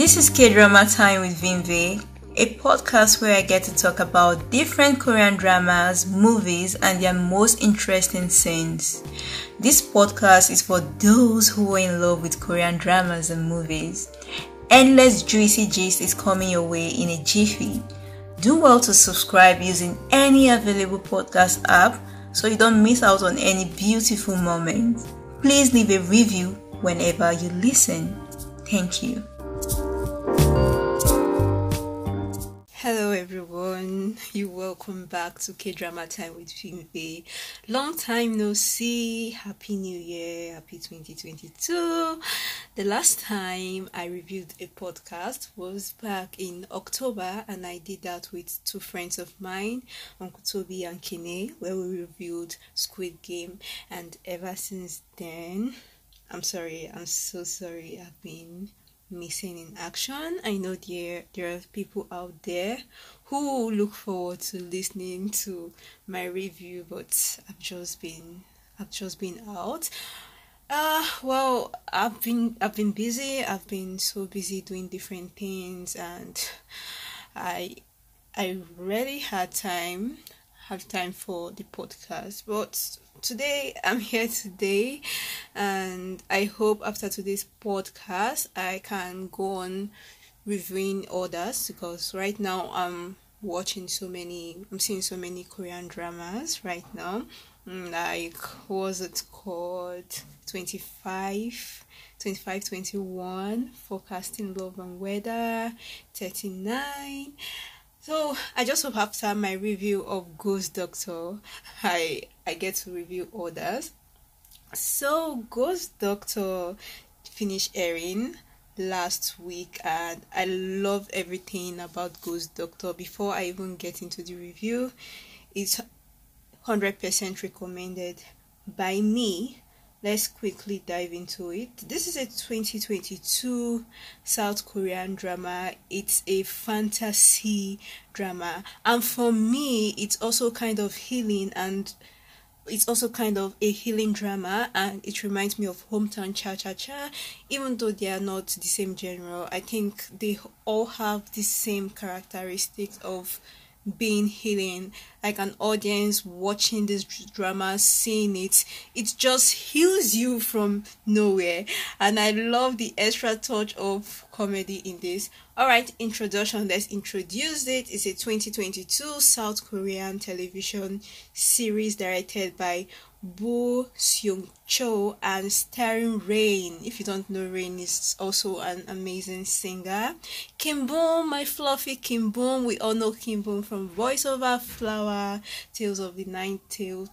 This is K-Drama Time with Vinve, a podcast where I get to talk about different Korean dramas, movies, and their most interesting scenes. This podcast is for those who are in love with Korean dramas and movies. Endless juicy gist is coming your way in a jiffy. Do well to subscribe using any available podcast app so you don't miss out on any beautiful moments. Please leave a review whenever you listen. Thank you. Hello everyone, you're welcome back to K-Drama Time with Vinve. Long time no see, Happy New Year, Happy 2022. The last time I reviewed a podcast was back in October, and I did that with two friends of mine, Uncle Toby and Kine, where we reviewed Squid Game. And ever since then, I'm so sorry I've been missing in action. I know there are people out there who look forward to listening to my review, but I've just been out. Well, I've been busy. I've been so busy doing different things, and I really had time for the podcast, but today I'm here today, and I hope after today's podcast I can go on reviewing others, because right now I'm seeing so many Korean dramas right now, like what was it called, 21, Forecasting Love and Weather, 39. So I just hope after my review of Ghost Doctor, I get to review others. So Ghost Doctor finished airing last week, and I love everything about Ghost Doctor. Before I even get into the review, it's 100% recommended by me. Let's quickly dive into it. This is a 2022 South Korean drama. It's a fantasy drama, and for me it's also kind of healing, and it's also kind of a healing drama, and it reminds me of Hometown Cha-Cha-Cha. Even though they are not the same genre, I think they all have the same characteristics of being healing. Like an audience watching this drama, seeing it just heals you from nowhere, and I love the extra touch of comedy in this. Alright, introduction. Let's introduce it. It's a 2022 South Korean television series directed by Boo Seung-cho and starring Rain. If you don't know, Rain is also an amazing singer. Kim Boom, my fluffy Kim Boom. We all know Kim Boom from Voice Over Flower, Tale of the Nine Tailed.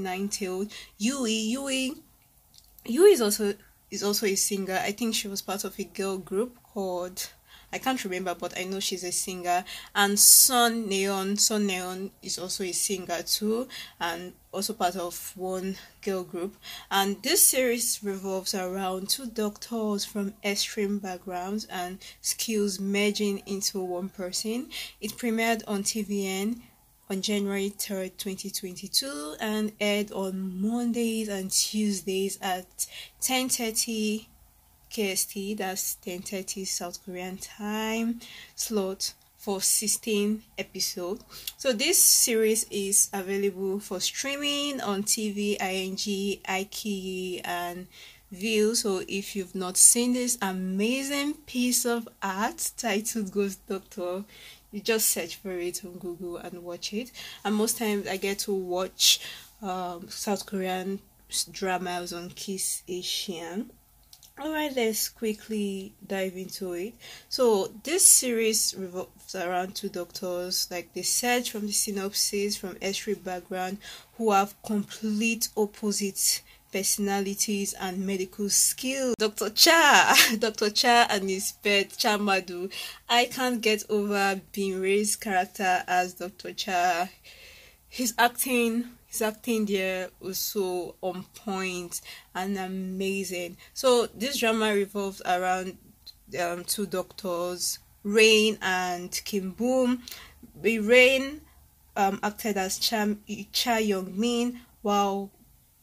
Yui is also a singer. I think she was part of a girl group called, I can't remember, but I know she's a singer. And Sun Neon is also a singer too, and also part of one girl group. And this series revolves around two doctors from extreme backgrounds and skills merging into one person. It premiered on TVN on January 3rd, 2022, and aired on Mondays and Tuesdays at 10:30 KST, that's 10:30 South Korean time slot, for 16 episodes. So this series is available for streaming on TV, ING, iQIYI, and View. So if you've not seen this amazing piece of art titled Ghost Doctor, you just search for it on Google and watch it. And most times I get to watch South Korean dramas on Kiss Asian. Alright, let's quickly dive into it. So this series revolves around two doctors, like they said from the synopsis, from extreme background, who have complete opposite personalities and medical skills. Dr. Cha and his pet Cha Madu. I can't get over Bin Ray's character as Dr. Cha. His acting there was so on point and amazing. So this drama revolves around two doctors, Rain and Kim Boom. Rain acted as Cha Young Min, while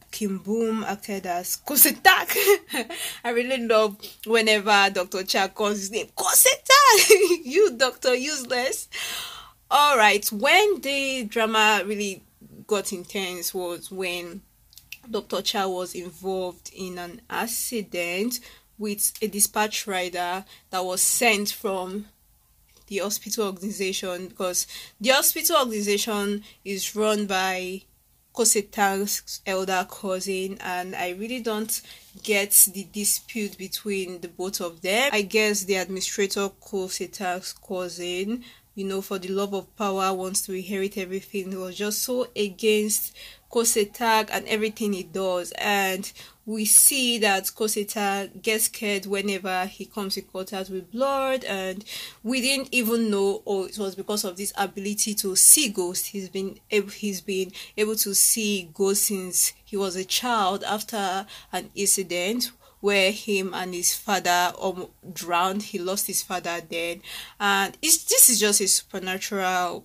Kim Boom acted as Kosetak. I really love whenever Dr. Cha calls his name, Kosetak. You Dr. Useless. All right, when the drama really got intense was when Dr. Cha was involved in an accident with a dispatch rider that was sent from the hospital organization, because the hospital organization is run by Kosetak's elder cousin, and I really don't get the dispute between the both of them. I guess the administrator, Kosetak's cousin, for the love of power, wants to inherit everything. He was just so against Kosetak and everything he does, and we see that Kosetak gets scared whenever he comes in contact with blood, and we didn't even know, it was because of this ability to see ghosts. He's been able to see ghosts since he was a child after an incident where him and his father drowned. He lost his father then, and this is just a supernatural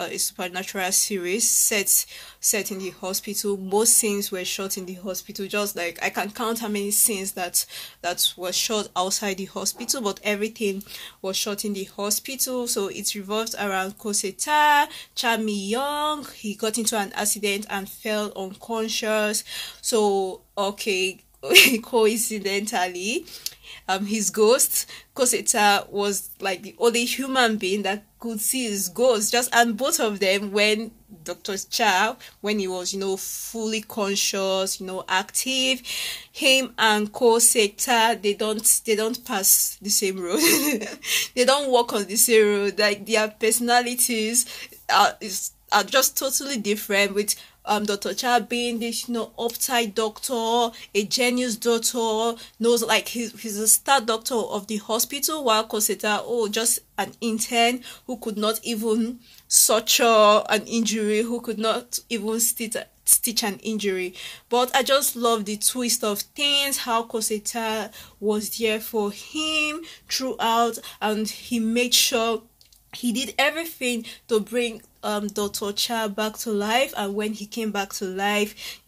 series set in the hospital. Most scenes were shot in the hospital. Just like I can count how many scenes that were shot outside the hospital, but everything was shot in the hospital. So it revolves around Kosetak, Cha Mi-young. He got into an accident and fell unconscious. So okay. Coincidentally, his ghost, Kosetak, was like the only human being that could see his ghost. And both of them, when Dr. Cha, when he was, fully conscious, active, him and Kosetak, they don't pass the same road. They don't walk on the same road. Like their personalities are just totally different, with Dr. Cha being this, uptight doctor, a genius doctor, knows like he's a star doctor of the hospital, while Kosetak, just an intern who could not even suture an injury, who could not even stitch an injury. But I just love the twist of things, how Kosetak was there for him throughout, and he made sure he did everything to bring Dr. Cha back to life. And when he came back to life,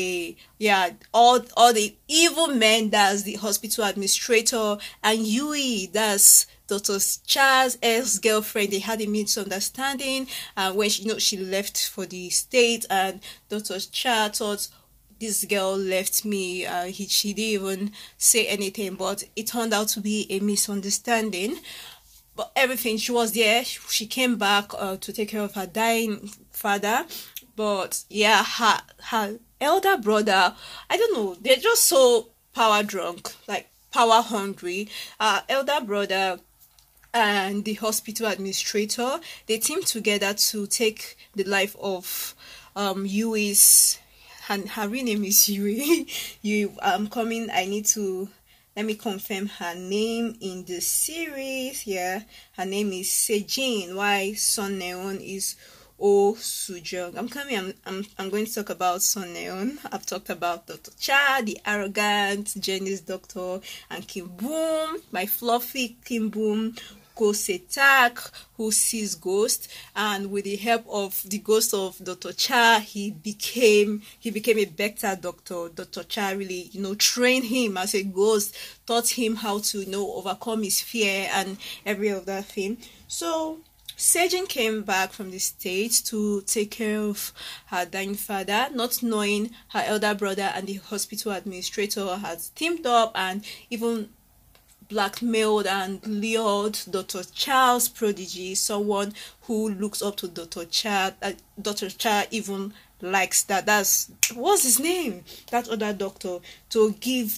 all the evil men, that's the hospital administrator, and Yui, that's Dr. Cha's ex-girlfriend, they had a misunderstanding, and when she left for the States, and Dr. Cha thought, this girl left me. She didn't even say anything, but it turned out to be a misunderstanding. But everything, she was there. She came back to take care of her dying father. But yeah, her elder brother, I don't know, they're just so power drunk, like power hungry. Elder brother and the hospital administrator, they teamed together to take the life of Yui's, and her real name is Yui. I'm coming. Let me confirm her name in the series. Yeah, her name is Sejin. Why Sun Neon is Oh Sujong. I'm going to talk about Sun Neon. I've talked about Dr. Cha, the arrogant genius doctor, and Kim Boom, my fluffy Kim Boom, Kosetak, who sees ghosts, and with the help of the ghost of Dr. Cha, he became a better doctor. Dr. Cha really, trained him as a ghost, taught him how to, overcome his fear and every other thing. So Sejin came back from the States to take care of her dying father, not knowing her elder brother and the hospital administrator had teamed up and even blackmailed and lured Dr. Cha's prodigy, someone who looks up to Dr. Cha. Dr. Cha even likes that. What's his name? That other doctor, to give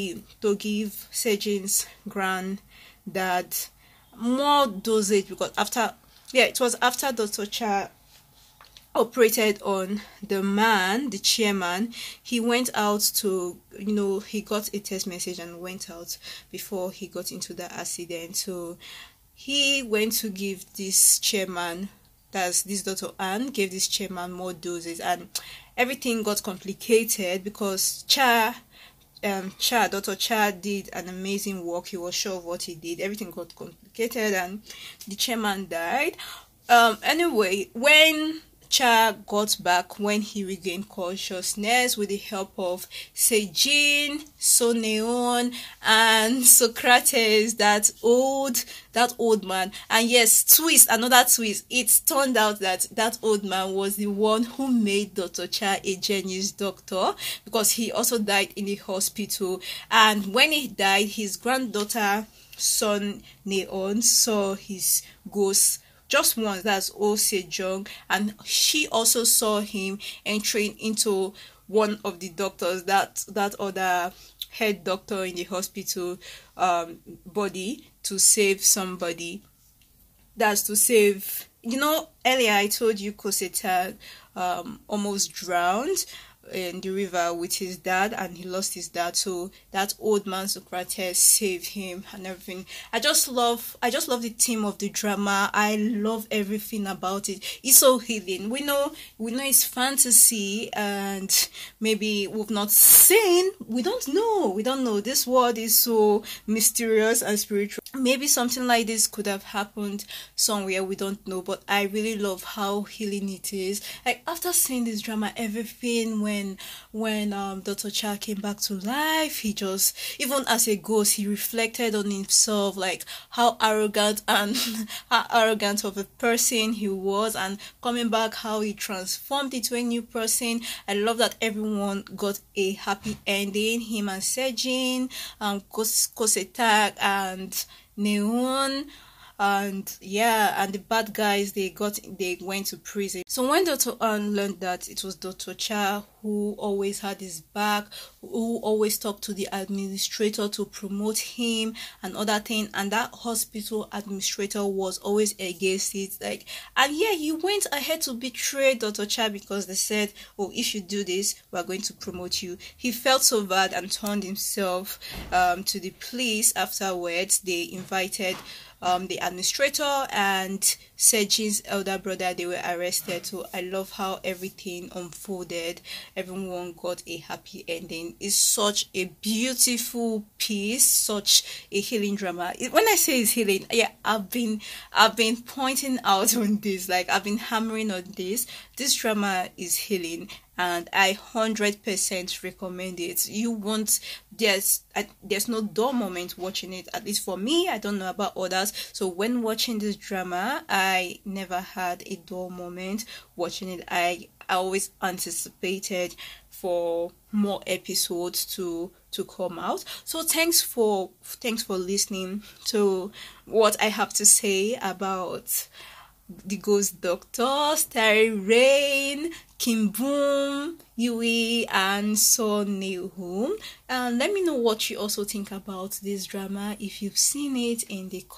Sejin's granddad more dosage, because it was after Dr. Cha operated on the chairman, he went out to, he got a text message and went out before he got into the accident. So he went to give this chairman, that's this Dr. Ann, gave this chairman more doses, and everything got complicated because Dr. Cha did an amazing work. He was sure of what he did. Everything got complicated and the chairman died. Anyway, when Cha got back when he regained consciousness with the help of Sejin, Soneon, and Socrates, that old man. And yes, another twist. It turned out that old man was the one who made Dr. Cha a genius doctor, because he also died in the hospital. And when he died, his granddaughter, Son Neon, saw his ghost just once. That's Oh Sejong, and she also saw him entering into one of the doctors, that other head doctor in the hospital body, to save somebody. That's to save, earlier I told you Koseta almost drowned in the river with his dad, and he lost his dad, so that old man Socrates saved him and everything. I just love the theme of the drama. I love everything about it. It's so healing. We know it's fantasy, and maybe we don't know, this world is so mysterious and spiritual. Maybe something like this could have happened somewhere, we don't know, but I really love how healing it is. Like, after seeing this drama, everything, when Dr. Cha came back to life, he just, even as a ghost, he reflected on himself, like how arrogant of a person he was, and coming back, how he transformed into a new person. I love that everyone got a happy ending. Him and Sejin, Kosetak and Neon, and the bad guys, they went to prison. So when Dr. An learned that it was Dr. Cha who always had his back, who always talked to the administrator to promote him and other things, and that hospital administrator was always against it, he went ahead to betray Dr. Cha, because they said, oh, if you do this, we're going to promote you. He felt so bad and turned himself to the police. Afterwards, they invited the administrator and Sejin's elder brother. They were arrested. So I love how everything unfolded. Everyone got a happy ending. It's such a beautiful piece, such a healing drama. When I say it's healing, I've been pointing out on this, I've been hammering on this. This drama is healing, and I 100% recommend it. There's no dull moment watching it, at least for me. I don't know about others. So when watching this drama, I never had a dull moment watching it. I always anticipated for more episodes to come out. So thanks for listening to what I have to say about The Ghost Doctor, starring Rain, Kim Boom, Yui, and Son Neil-hoon. And let me know what you also think about this drama, if you've seen it, in the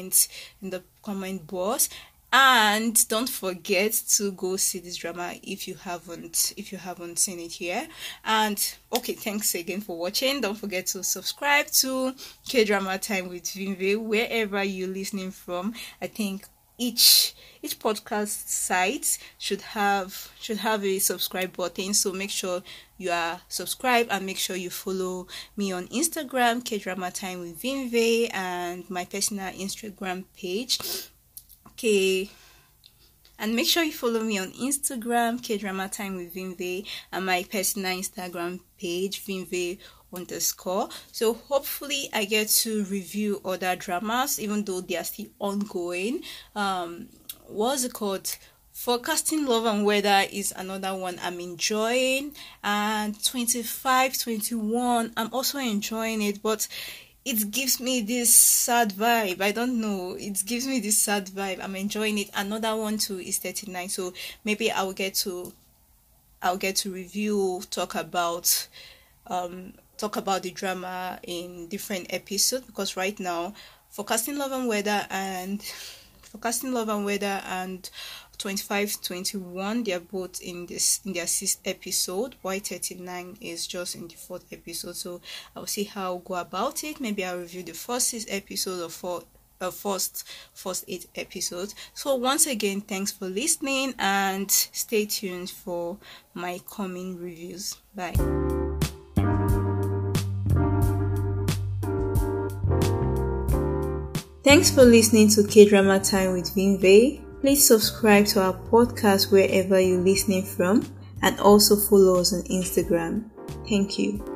comment box. And don't forget to go see this drama if you haven't seen it here. And okay, thanks again for watching. Don't forget to subscribe to K-Drama Time with Vinve wherever you're listening from. I think each podcast site should have a subscribe button, so make sure you are subscribed, and make sure you follow me on Instagram, K-Drama Time with Vinve, and my personal Instagram page, and make sure you follow me on Instagram, K-Drama Time with Vinve, and my personal Instagram page, Vinve_. So hopefully I get to review other dramas, even though they are still ongoing. What's it called? Forecasting Love and Weather is another one I'm enjoying, and 25/21 I'm also enjoying it, but it gives me this sad vibe. I don't know, it gives me this sad vibe. I'm enjoying it. Another one too is 39, so maybe I'll get to review, talk about the drama in different episodes, because right now Forecasting Love and Weather and 25/21, they are both in their 6th episode, while 39 is just in the 4th episode. So I'll see how I'll go about it. Maybe I'll review the first 6 episodes or first 8 episodes. So once again, thanks for listening, and stay tuned for my coming reviews. Bye. Thanks for listening to K-Drama Time with Vinve. Please subscribe to our podcast wherever you're listening from, and also follow us on Instagram. Thank you.